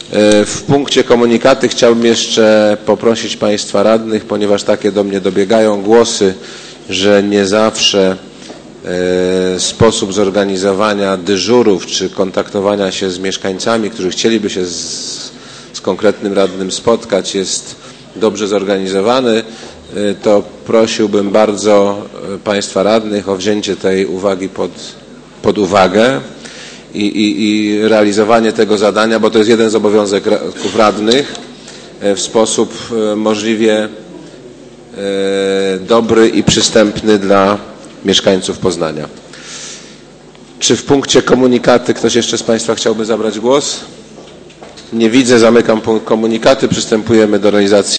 W punkcie komunikaty chciałbym jeszcze poprosić Państwa radnych, ponieważ takie do mnie dobiegają głosy, że nie zawsze sposób zorganizowania dyżurów czy kontaktowania się z mieszkańcami, którzy chcieliby się z konkretnym radnym spotkać, jest dobrze zorganizowany, to prosiłbym bardzo Państwa radnych o wzięcie tej uwagi pod uwagę i realizowanie tego zadania, bo to jest jeden z obowiązków radnych w sposób możliwie dobry i przystępny dla mieszkańców Poznania. Czy w punkcie komunikaty ktoś jeszcze z Państwa chciałby zabrać głos? Nie widzę, zamykam punkt komunikaty. Przystępujemy do realizacji